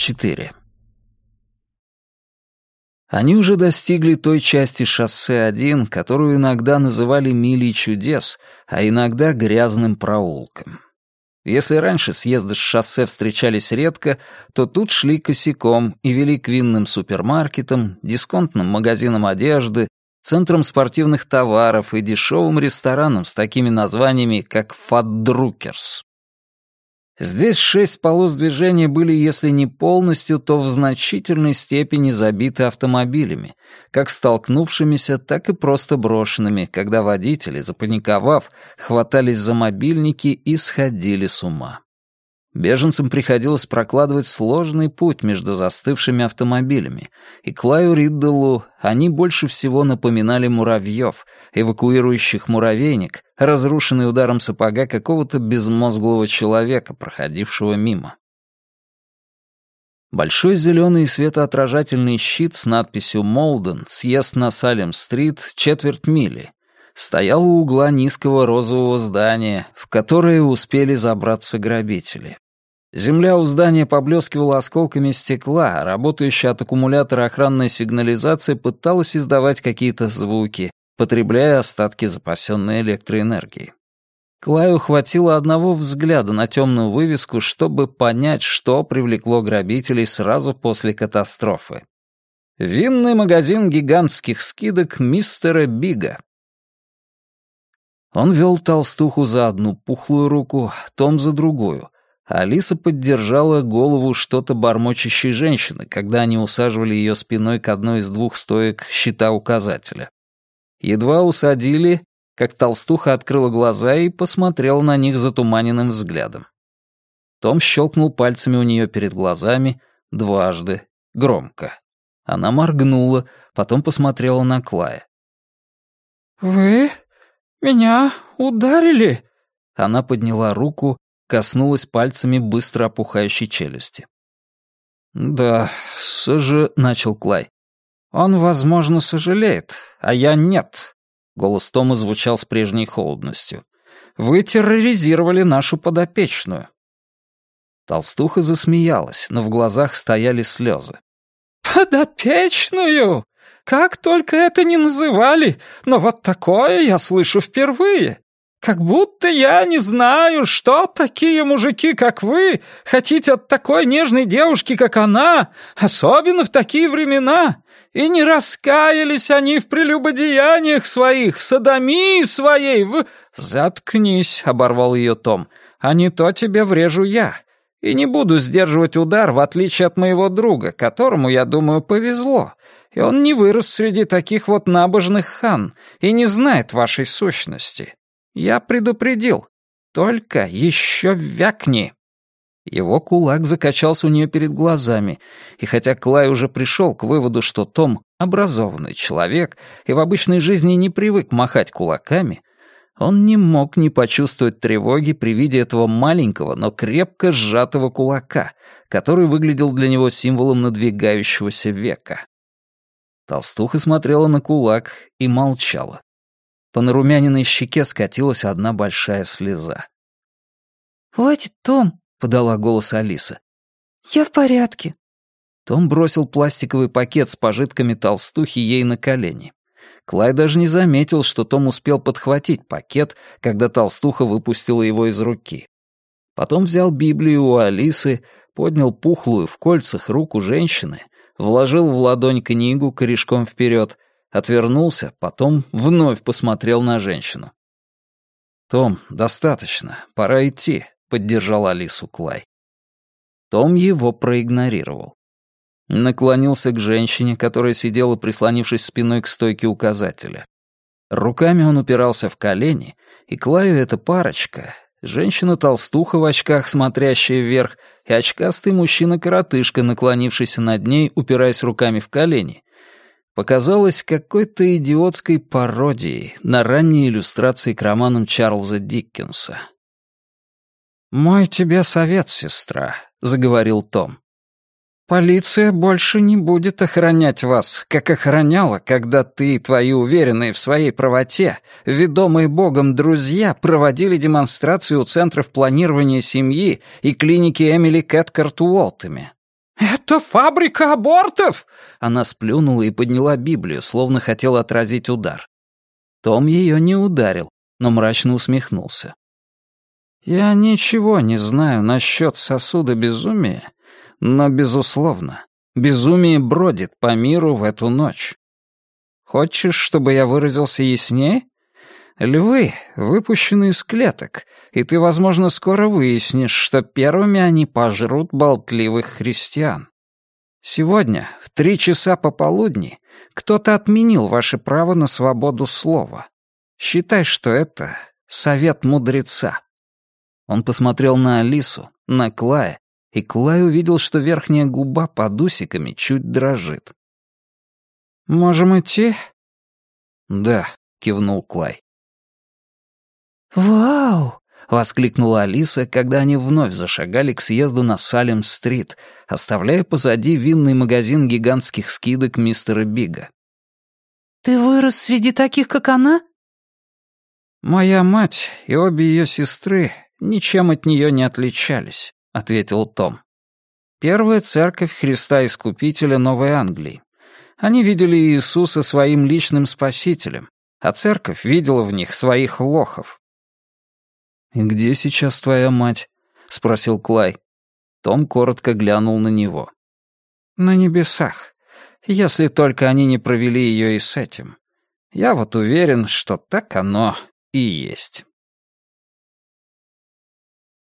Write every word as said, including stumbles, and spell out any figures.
четыре. Они уже достигли той части шоссе один, которую иногда называли «милей чудес», а иногда «грязным проулком». Если раньше съезды с шоссе встречались редко, то тут шли косяком и вели к винным супермаркетам, дисконтным магазинам одежды, центрам спортивных товаров и дешевым ресторанам с такими названиями, как «Фатдрукерс». Здесь шесть полос движения были, если не полностью, то в значительной степени забиты автомобилями, как столкнувшимися, так и просто брошенными, когда водители, запаниковав, хватались за мобильники и сходили с ума. Беженцам приходилось прокладывать сложный путь между застывшими автомобилями, и Клаю Риддлу они больше всего напоминали муравьев, эвакуирующих муравейник, разрушенный ударом сапога какого-то безмозглого человека, проходившего мимо. Большой зеленый и светоотражательный щит с надписью «Молден», съезд на Салем-стрит, четверть мили, стоял у угла низкого розового здания, в которое успели забраться грабители. Земля у здания поблескивала осколками стекла, а работающая от аккумулятора охранная сигнализация пыталась издавать какие-то звуки, потребляя остатки запасенной электроэнергии. Клаю хватило одного взгляда на темную вывеску, чтобы понять, что привлекло грабителей сразу после катастрофы. Винный магазин гигантских скидок мистера Бига. Он вел толстуху за одну пухлую руку, Том за другую, а Алиса поддержала голову что-то бормочущей женщины, когда они усаживали ее спиной к одной из двух стоек щита-указателя. Едва усадили, как толстуха открыла глаза и посмотрела на них затуманенным взглядом. Том щелкнул пальцами у нее перед глазами дважды, громко. Она моргнула, потом посмотрела на Клая. «Вы меня ударили?» Она подняла руку, коснулась пальцами быстро опухающей челюсти. «Да, соже...» — начал Клай. «Он, возможно, сожалеет, а я нет». Голос Тома звучал с прежней холодностью. «Вы терроризировали нашу подопечную». Толстуха засмеялась, но в глазах стояли слезы. «Подопечную? Как только это ни называли, но вот такое я слышу впервые. Как будто я не знаю, что такие мужики, как вы, хотите от такой нежной девушки, как она, особенно в такие времена. И не раскаялись они в прелюбодеяниях своих, в содомии своей, в...» «Заткнись», — оборвал ее Том, — «а не то тебе врежу я. И не буду сдерживать удар, в отличие от моего друга, которому, я думаю, повезло. И он не вырос среди таких вот набожных хан и не знает вашей сущности. Я предупредил. Только еще вякни». Его кулак закачался у нее перед глазами, и хотя Клай уже пришел к выводу, что Том — образованный человек и в обычной жизни не привык махать кулаками, он не мог не почувствовать тревоги при виде этого маленького, но крепко сжатого кулака, который выглядел для него символом надвигающегося века. Толстуха смотрела на кулак и молчала. По нарумяненной щеке скатилась одна большая слеза. «Хватит, Том», — подала голос Алиса. «Я в порядке». Том бросил пластиковый пакет с пожитками толстухи ей на колени. Клай даже не заметил, что Том успел подхватить пакет, когда толстуха выпустила его из руки. Потом взял Библию у Алисы, поднял пухлую в кольцах руку женщины, вложил в ладонь книгу корешком вперед, отвернулся, потом вновь посмотрел на женщину. «Том, достаточно, пора идти», — поддержал Алису Клай. Том его проигнорировал. Наклонился к женщине, которая сидела, прислонившись спиной к стойке указателя. Руками он упирался в колени, и Клаю эта парочка, женщина-толстуха в очках, смотрящая вверх, и очкастый мужчина-коротышка, наклонившийся над ней, упираясь руками в колени, показалась какой-то идиотской пародией на ранние иллюстрации к романам Чарльза Диккенса. «Мой тебе совет, сестра», — заговорил Том. «Полиция больше не будет охранять вас, как охраняла, когда ты и твои уверенные в своей правоте, ведомые Богом друзья проводили демонстрации у центров планирования семьи и клиники Эмили Кэткарт Уолтами. «Это фабрика абортов!» Она сплюнула и подняла Библию, словно хотела отразить удар. Том ее не ударил, но мрачно усмехнулся. «Я ничего не знаю насчет сосуда безумия, но, безусловно, безумие бродит по миру в эту ночь. Хочешь, чтобы я выразился яснее? Львы выпущены из клеток, и ты, возможно, скоро выяснишь, что первыми они пожрут болтливых христиан. Сегодня, в три часа пополудни, кто-то отменил ваше право на свободу слова. Считай, что это совет мудреца». Он посмотрел на Алису, на Клая, и Клай увидел, что верхняя губа под усиками чуть дрожит. «Можем идти?» «Да», — кивнул Клай. «Вау!» — воскликнула Алиса, когда они вновь зашагали к съезду на Салем-стрит, оставляя позади винный магазин гигантских скидок мистера Бига. «Ты вырос среди таких, как она?» «Моя мать и обе ее сестры ничем от нее не отличались», — ответил Том. «Первая церковь Христа Искупителя Новой Англии. Они видели Иисуса своим личным спасителем, а церковь видела в них своих лохов». «Где сейчас твоя мать?» — спросил Клай. Том коротко глянул на него. «На небесах, если только они не провели ее и с этим. Я вот уверен, что так оно и есть».